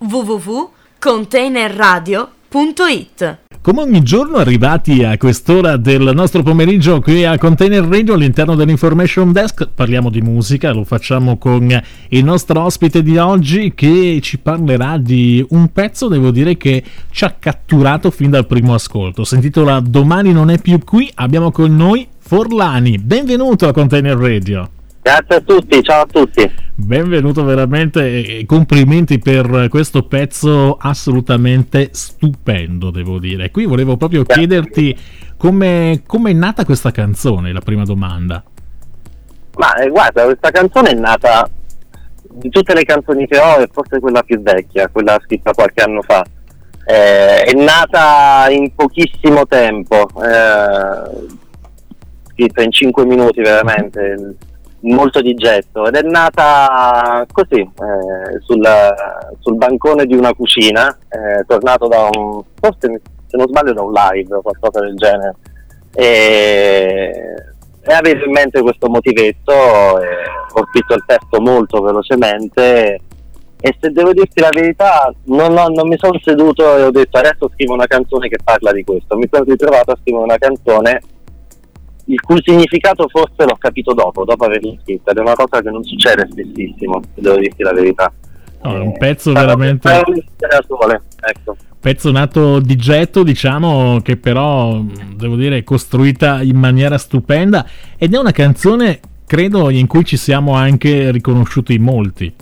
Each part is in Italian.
www.containerradio.it. Come ogni giorno, arrivati a quest'ora del nostro pomeriggio qui a Container Radio all'interno dell'Information Desk, parliamo di musica, lo facciamo con il nostro ospite di oggi che ci parlerà di un pezzo, devo dire, che ci ha catturato fin dal primo ascolto. Si intitola Domani non è più qui, abbiamo con noi Forlani. Benvenuto a Container Radio. Grazie a tutti, ciao a tutti. Benvenuto veramente e complimenti per questo pezzo assolutamente stupendo, devo dire. Qui volevo proprio chiederti come è nata questa canzone, la prima domanda. Ma guarda, questa canzone è nata, di tutte le canzoni che ho, è forse quella più vecchia, quella scritta qualche anno fa. È nata in pochissimo tempo, scritta in 5 minuti veramente, molto di getto, ed è nata così, sul bancone di una cucina, tornato da forse se non sbaglio da un live o qualcosa del genere, e avevo in mente questo motivetto, ho scritto il testo molto velocemente, e se devo dirti la verità non mi sono seduto e ho detto adesso scrivo una canzone che parla di questo. Mi sono ritrovato a scrivere una canzone il cui significato forse l'ho capito dopo averla scritta, ed è una cosa che non succede spessissimo, se devo dirti la verità. No, è un pezzo veramente ecco. Pezzo nato di getto, diciamo, che però devo dire è costruita in maniera stupenda, ed è una canzone credo in cui ci siamo anche riconosciuti molti.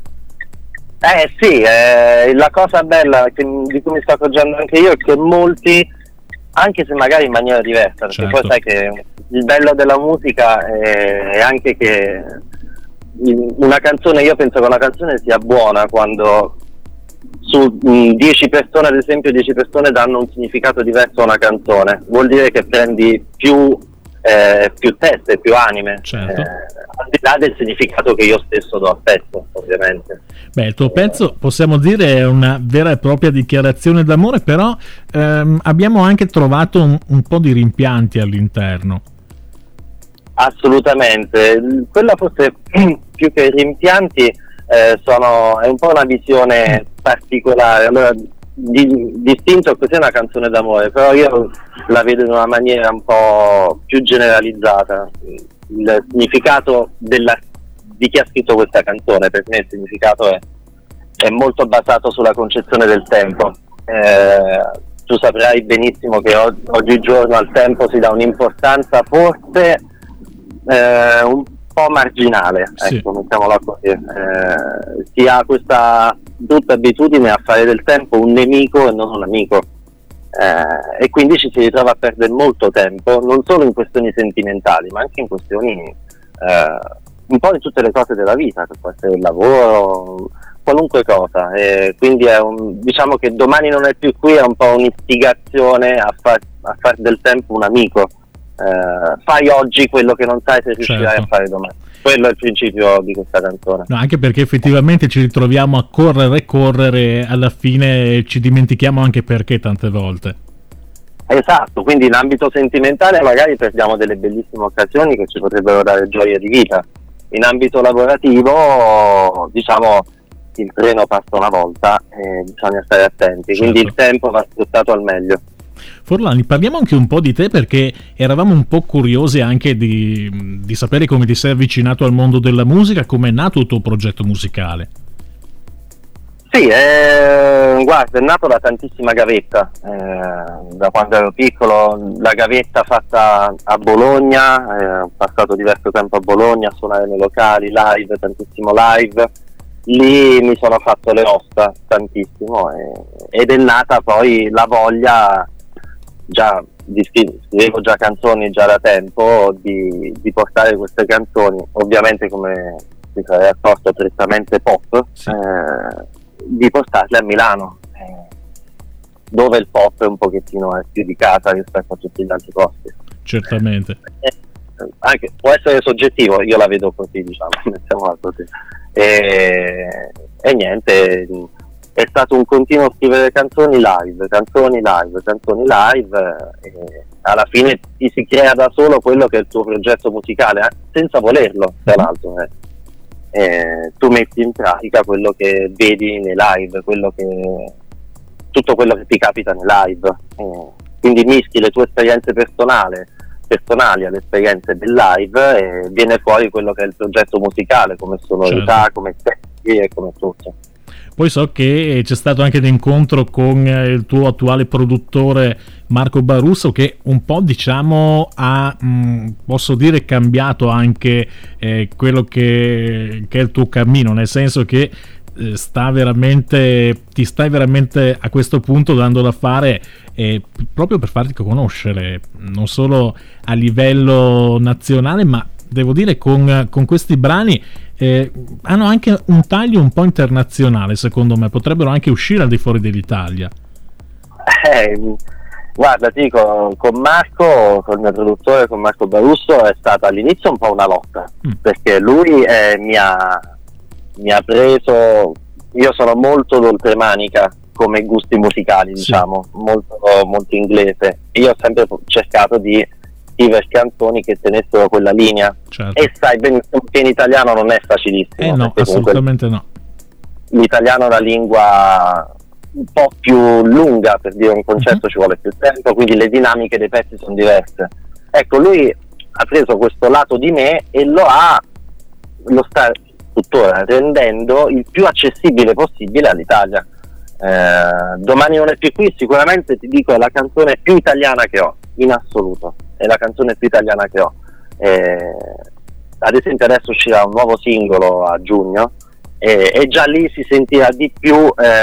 Sì, la cosa bella di cui mi sto accorgendo anche io è che molti, anche se magari in maniera diversa, perché certo, poi sai che il bello della musica è anche che una canzone, io penso che una canzone sia buona quando su 10 persone, ad esempio 10 persone danno un significato diverso a una canzone, vuol dire che prendi più teste, più anime, certo, al di là del significato che io stesso do al pezzo, ovviamente. Beh, il tuo pezzo possiamo dire è una vera e propria dichiarazione d'amore, però abbiamo anche trovato un po' di rimpianti all'interno. Assolutamente, quella forse più che rimpianti è un po' una visione particolare. Allora, distinto cos'è una canzone d'amore, però io la vedo in una maniera un po' più generalizzata. Il significato di chi ha scritto questa canzone, per me il significato è molto basato sulla concezione del tempo. Tu saprai benissimo che oggigiorno al tempo si dà un'importanza forse un po' marginale, sì, ecco, mettiamola così. Si ha questa brutta abitudine a fare del tempo un nemico e non un amico, e quindi ci si ritrova a perdere molto tempo, non solo in questioni sentimentali, ma anche in questioni un po' di tutte le cose della vita, che può essere il lavoro, qualunque cosa. Quindi diciamo che Domani non è più qui è un po' un'istigazione a far del tempo un amico. Fai oggi quello che non sai se riuscirai, certo, a fare domani. Quello è il principio di questa canzone. No, anche perché effettivamente ci ritroviamo a correre, alla fine ci dimentichiamo anche perché tante volte. Esatto, quindi in ambito sentimentale magari perdiamo delle bellissime occasioni che ci potrebbero dare gioia di vita. In ambito lavorativo, diciamo, il treno passa una volta e bisogna stare attenti, certo, quindi il tempo va sfruttato al meglio. Forlani, parliamo anche un po' di te, perché eravamo un po' curiosi anche di sapere come ti sei avvicinato al mondo della musica, come è nato il tuo progetto musicale. Sì, guarda, è nato da tantissima gavetta, da quando ero piccolo, la gavetta fatta a Bologna, ho passato diverso tempo a Bologna a suonare nei locali, live, tantissimo live, lì mi sono fatto le ossa tantissimo, ed è nata poi la voglia, scrivevo già canzoni già da tempo, di portare queste canzoni, ovviamente come ti sarai accorto prettamente pop, sì, di portarle a Milano, dove il pop è un pochettino più di casa rispetto a tutti gli altri posti. Certamente. Anche, può essere soggettivo, io la vedo così, diciamo, mettiamola così. E niente, è stato un continuo scrivere canzoni live, e alla fine ti si crea da solo quello che è il tuo progetto musicale, senza volerlo, tra l'altro. tu metti in pratica quello che vedi nei live, tutto quello che ti capita nei live, quindi mischi le tue esperienze personali alle esperienze del live e viene fuori quello che è il progetto musicale, come sonorità, certo, come testi e come tutto. Poi so che c'è stato anche l'incontro con il tuo attuale produttore Marco Barusso, che un po', diciamo, ha, posso dire, cambiato anche quello che è il tuo cammino, nel senso che ti stai veramente a questo punto dando da fare proprio per farti conoscere, non solo a livello nazionale, ma devo dire con questi brani hanno anche un taglio un po' internazionale, secondo me, potrebbero anche uscire al di fuori dell'Italia. Guarda, ti dico, con Marco, con il mio produttore, con Marco Barusso, è stata all'inizio un po' una lotta, perché lui mi ha preso, io sono molto d'oltremanica come gusti musicali, diciamo, molto, molto inglese. Io ho sempre cercato di scrivere canzoni che tenessero quella linea, certo. E sai benissimo che in italiano non è facilissimo. No, assolutamente no. L'italiano è una lingua un po' più lunga, per dire un concetto ci vuole più tempo, quindi le dinamiche dei pezzi sono diverse. Ecco, lui ha preso questo lato di me e lo sta tuttora rendendo il più accessibile possibile all'Italia. Domani non è più qui, sicuramente ti dico è la canzone più italiana che ho, in assoluto, è la canzone più italiana che ho. Ad esempio adesso uscirà un nuovo singolo a giugno e già lì si sentirà di più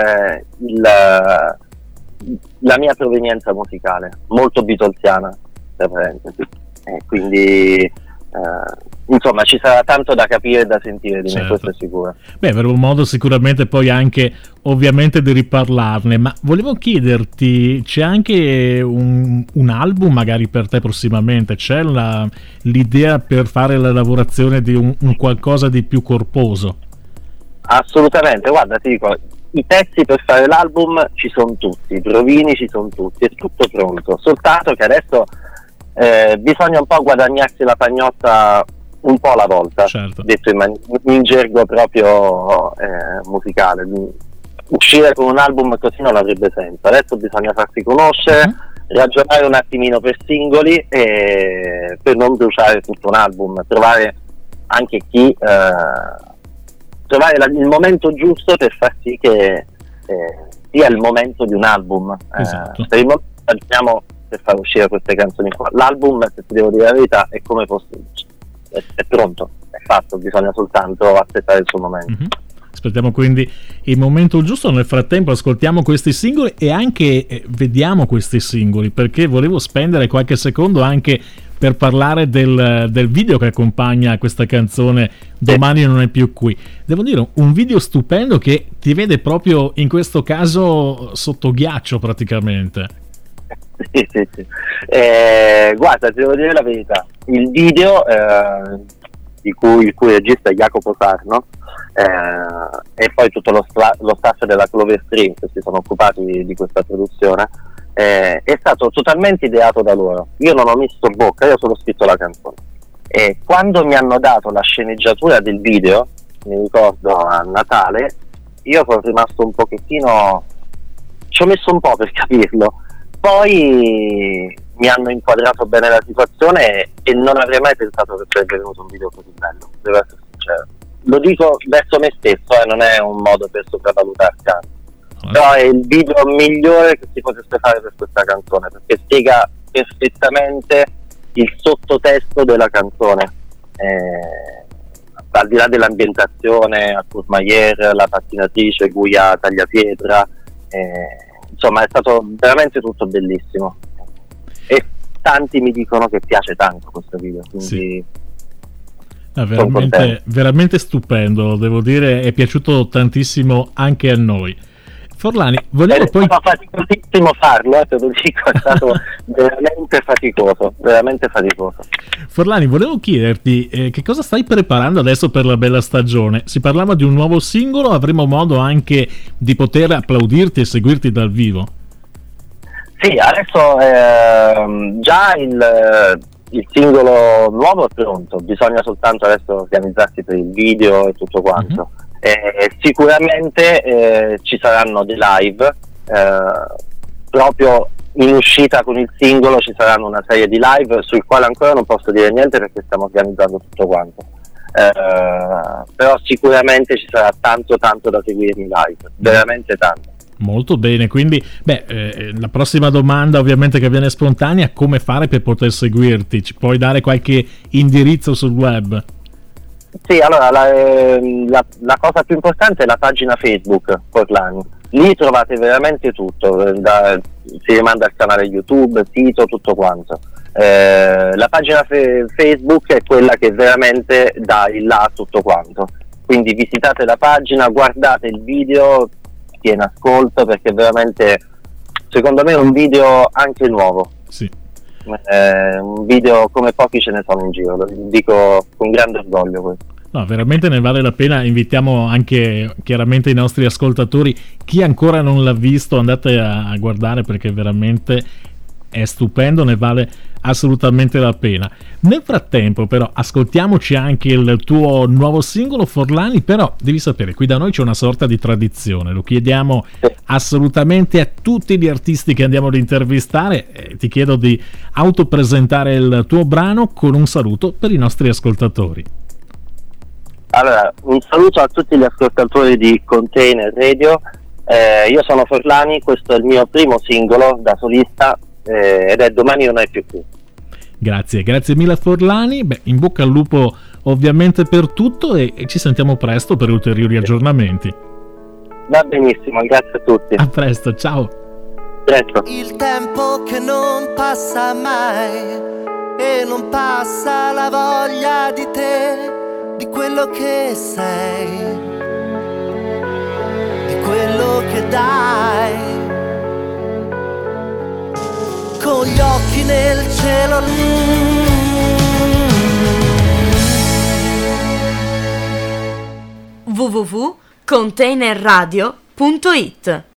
la mia provenienza musicale, molto beatlesiana, per parentesi. Quindi insomma ci sarà tanto da capire e da sentire di me, questo è sicuro. Beh, avremo modo sicuramente poi anche ovviamente di riparlarne, ma volevo chiederti, c'è anche un album magari per te prossimamente? C'è l'idea per fare la lavorazione di un qualcosa di più corposo? Assolutamente, guarda, ti dico, i pezzi per fare l'album ci sono tutti, i provini ci sono tutti, è tutto pronto, soltanto che adesso bisogna un po' guadagnarsi la pagnotta un po' alla volta, certo. Detto in gergo proprio musicale. Uscire con un album così non avrebbe senso, adesso bisogna farsi conoscere, ragionare un attimino per singoli per non bruciare tutto un album, trovare anche trovare il momento giusto per far sì che sia il momento di un album. Esatto. Per il momento ragioniamo per far uscire queste canzoni qua. L'album, se ti devo dire la verità, è come fosse, è pronto, è fatto, bisogna soltanto aspettare il suo momento. Aspettiamo quindi il momento giusto, nel frattempo ascoltiamo questi singoli e anche vediamo questi singoli, perché volevo spendere qualche secondo anche per parlare del video che accompagna questa canzone Domani non è più qui. Devo dire, un video stupendo che ti vede proprio in questo caso sotto ghiaccio praticamente. Sì. Guarda, ti devo dire la verità, il video il cui regista è Jacopo Sarno e poi tutto lo staff della Clover Stream che si sono occupati di questa produzione è stato totalmente ideato da loro. Io non ho messo bocca, io ho solo scritto la canzone, e quando mi hanno dato la sceneggiatura del video, mi ricordo a Natale, io sono rimasto un pochettino, ci ho messo un po' per capirlo. Poi mi hanno inquadrato bene la situazione e non avrei mai pensato che sarebbe venuto un video così bello, devo essere sincero. Lo dico verso me stesso, non è un modo per sopravvalutarsi, però è il video migliore che si potesse fare per questa canzone, perché spiega perfettamente il sottotesto della canzone, al di là dell'ambientazione, a Courmayeur, la pattinatrice, Guia Tagliapietra, insomma è stato veramente tutto bellissimo e tanti mi dicono che piace tanto questo video, quindi veramente stupendo, devo dire, è piaciuto tantissimo anche a noi. Forlani, volevo poi... È stato faticosissimo farlo, te lo dico, è stato veramente faticoso. Forlani, volevo chiederti che cosa stai preparando adesso per la bella stagione? Si parlava di un nuovo singolo, avremo modo anche di poter applaudirti e seguirti dal vivo? Sì, adesso già il singolo nuovo è pronto, bisogna soltanto adesso organizzarsi per il video e tutto quanto. Sicuramente ci saranno dei live, proprio in uscita con il singolo ci saranno una serie di live sul quale ancora non posso dire niente perché stiamo organizzando tutto quanto, però sicuramente ci sarà tanto da seguire in live, veramente tanto. Molto bene, quindi la prossima domanda ovviamente che viene spontanea: come fare per poter seguirti? Ci puoi dare qualche indirizzo sul web? Sì, allora la cosa più importante è la pagina Facebook Forlani, lì trovate veramente tutto, si rimanda al canale YouTube, sito, tutto quanto. La pagina Facebook è quella che veramente dà il là a tutto quanto, quindi visitate la pagina, guardate il video, tiene ascolto, perché veramente secondo me è un video anche nuovo. Sì. Un video come pochi ce ne sono in giro, lo dico con grande orgoglio questo. No, veramente ne vale la pena. Invitiamo anche chiaramente i nostri ascoltatori, chi ancora non l'ha visto andate a guardare, perché veramente è stupendo, ne vale assolutamente la pena. Nel frattempo però ascoltiamoci anche il tuo nuovo singolo, Forlani. Però devi sapere, qui da noi c'è una sorta di tradizione, lo chiediamo assolutamente a tutti gli artisti che andiamo ad intervistare, ti chiedo di autopresentare il tuo brano con un saluto per i nostri ascoltatori. Allora, un saluto a tutti gli ascoltatori di Container Radio, io sono Forlani, questo è il mio primo singolo da solista, ed è Domani non è più qui. Grazie mille Forlani, in bocca al lupo ovviamente per tutto, e ci sentiamo presto per ulteriori aggiornamenti. Va benissimo, grazie a tutti. A presto, ciao. Presto. Il tempo che non passa mai e non passa la voglia di te, di quello che sei, di quello che dai. Con gli occhi nel cielo, www.containerradio.it